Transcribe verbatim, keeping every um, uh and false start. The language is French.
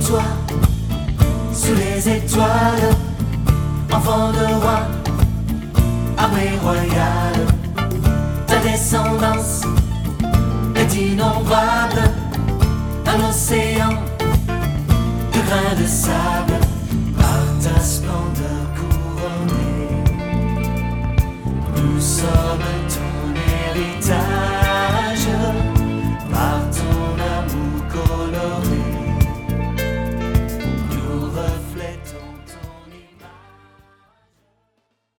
toi, sous les étoiles, enfant de roi, armée royale. Ta descendance est innombrable, un océan de grains de sable.